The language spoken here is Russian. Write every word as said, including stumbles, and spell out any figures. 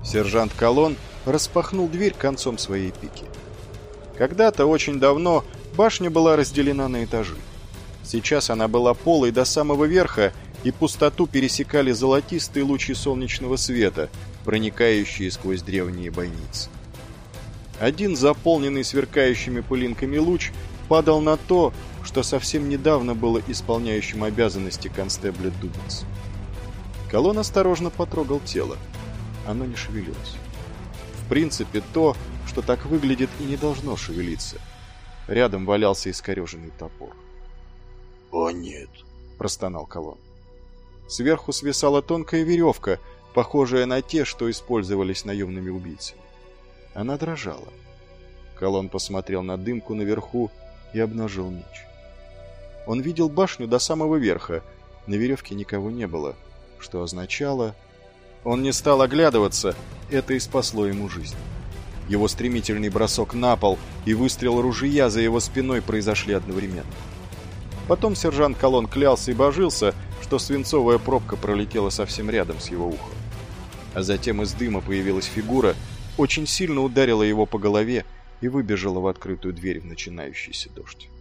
Сержант Колон распахнул дверь концом своей пики. Когда-то, очень давно, башня была разделена на этажи. Сейчас она была полой до самого верха, и пустоту пересекали золотистые лучи солнечного света, проникающие сквозь древние бойницы. Один заполненный сверкающими пылинками луч падал на то, что совсем недавно было исполняющим обязанности констебля Дубинс. Колон осторожно потрогал тело. Оно не шевелилось. В принципе, то, что так выглядит, и не должно шевелиться. Рядом валялся искореженный топор. «О, нет!» – простонал Колон. Сверху свисала тонкая веревка, похожая на те, что использовались наемными убийцами. Она дрожала. Колон посмотрел на дымку наверху и обнажил меч. Он видел башню до самого верха, на веревке никого не было, что означало... Он не стал оглядываться, это и спасло ему жизнь. Его стремительный бросок на пол и выстрел ружья за его спиной произошли одновременно. Потом сержант Колон клялся и божился, что свинцовая пробка пролетела совсем рядом с его ухом. А затем из дыма появилась фигура, очень сильно ударила его по голове и выбежала в открытую дверь в начинающийся дождь.